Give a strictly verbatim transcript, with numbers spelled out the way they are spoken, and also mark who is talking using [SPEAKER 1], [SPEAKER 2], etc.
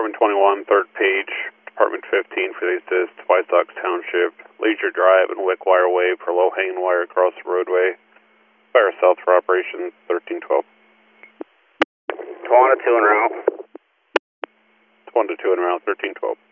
[SPEAKER 1] Department twenty-one, third page, Department fifteen for the assist, White Sox Township, Leisure Drive and Wickwire Way for low-hanging wire across the roadway. Fire south for operations thirteen twelve.
[SPEAKER 2] one to two en route.
[SPEAKER 1] one to two en route, thirteen twelve.